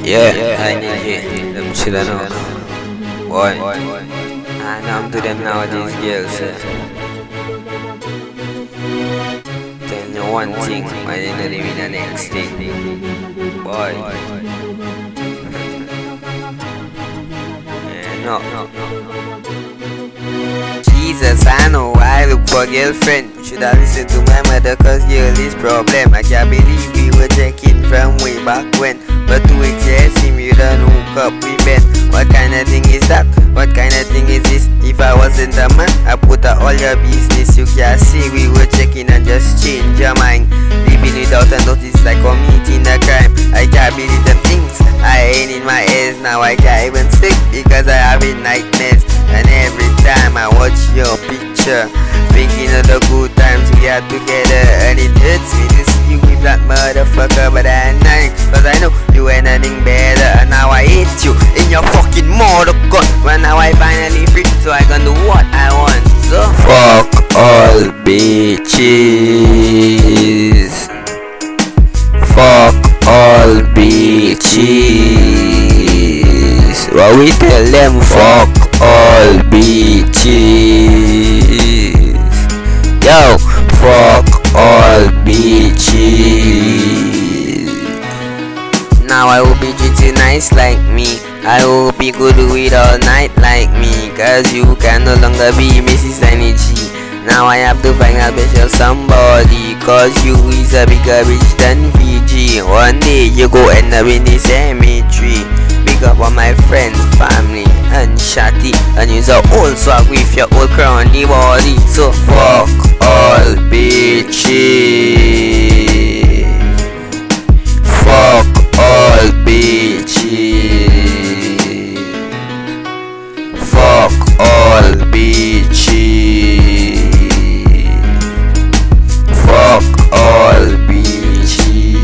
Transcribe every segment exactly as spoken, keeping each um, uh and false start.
Yeah, I need it. Them chillin' out. Boy, I know I'm to them nowadays, girls. Uh. Tell you one thing, but they know they mean the next thing. Boy. Yeah, no. Jesus, I know I look for a girlfriend. Should I listen to my mother, cause girl is problem. I can't believe we were checking from way back when. But to excess him, you don't hook up with Ben. What kind of thing is that? What kind of thing is this? If I wasn't a man, I put out all your business. You can't see we were checking and just change your mind. Living without a notice like committing a crime. I can't believe them things I ain't in my ears. Now I can't even sleep because I have nightmares. And every time I watch your picture, thinking of the good times we had together. And it hurts me to see you with that motherfucker. But I know, cause I know you ain't nothing better. And now I hate you in your fucking mother gun. But now I finally free, so I can do what I want. So fuck all bitches. Fuck all bitches. Well, we tell them fuck all bitches. Yo, fuck all bitches. Now I will be treated you nice like me. I hope you could do it all night like me. Cause you can no longer be Missus Energy. Now I have to find a special somebody. Cause you is a bigger bitch than Fiji. One day you go end up in the cemetery. Big up on my friends, family, and Shotty. And use a old swag with your old crowny body. So fuck all bitches. Fuck all bitches. Fuck all bitches. Fuck all bitches.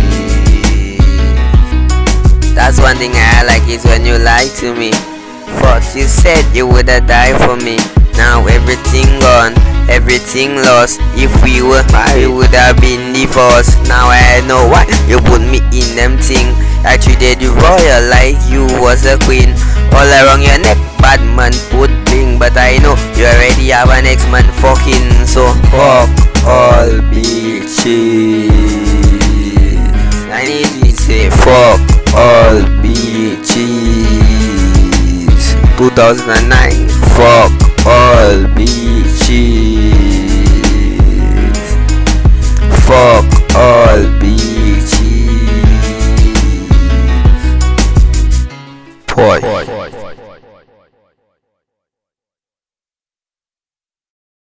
That's one thing I like is when you lie to me. Fuck, you said you woulda died for me. Now everything gone, everything lost. If we were married, we woulda been divorced. Now I know why you put me in them thing. I treated you royal like you was a queen. All around your neck, bad man put bling. But I know you already have an ex-man fucking. So fuck all bitches. I need you to say fuck all bitches. two thousand nine, fuck all bitches. Fuck all bitches. Boy.